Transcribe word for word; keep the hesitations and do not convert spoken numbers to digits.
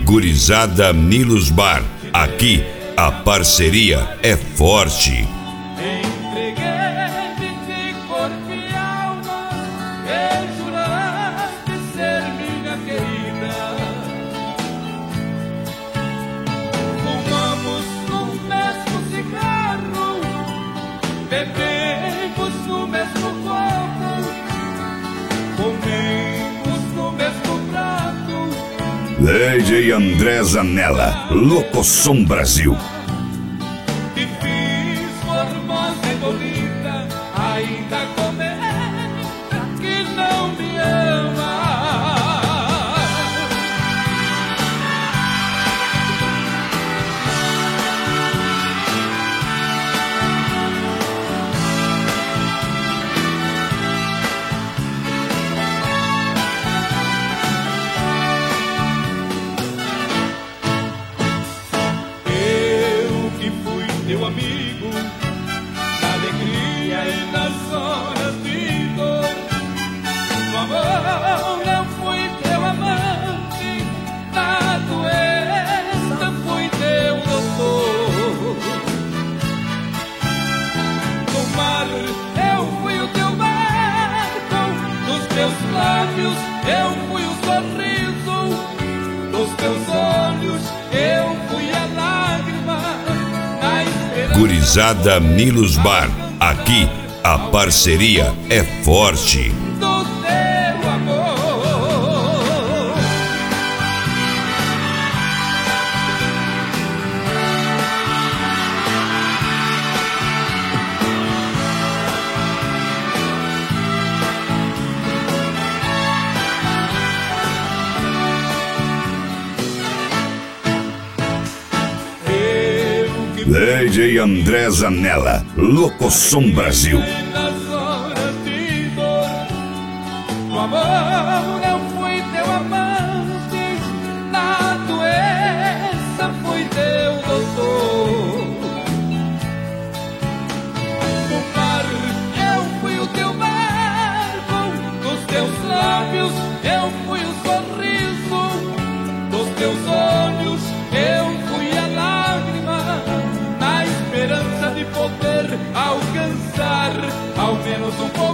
Gurizada Milos Bar. Aqui a parceria é forte. Entreguei-me de corpo e alma, e juraste ser minha querida. Fumamos no mesmo cigarro, bebemos no mesmo copo, comemos no mesmo prato. D J André Zanella, Locosom Brasil. Te fiz formosa e bonita, ainda comenta que não me ama. Teu amigo, na alegria e nas horas de dor. No amor eu fui teu amante, na doença fui teu doutor. No mar eu fui o teu barco, nos teus lábios eu fui o sorriso, nos teus olhos eu fui a lágrima. Gurizada Milos Bar. Aqui a parceria é forte. Do teu amor. D J André Zanella, Locosom Brasil. Nas horas de dor, no amor eu fui teu amante, na doença fui teu doutor. No mar eu fui o teu barco, nos teus lábios eu fui o sorriso, nos teus olhos eu fui a lágrima, na esperança de poder alcançar ao menos um pouco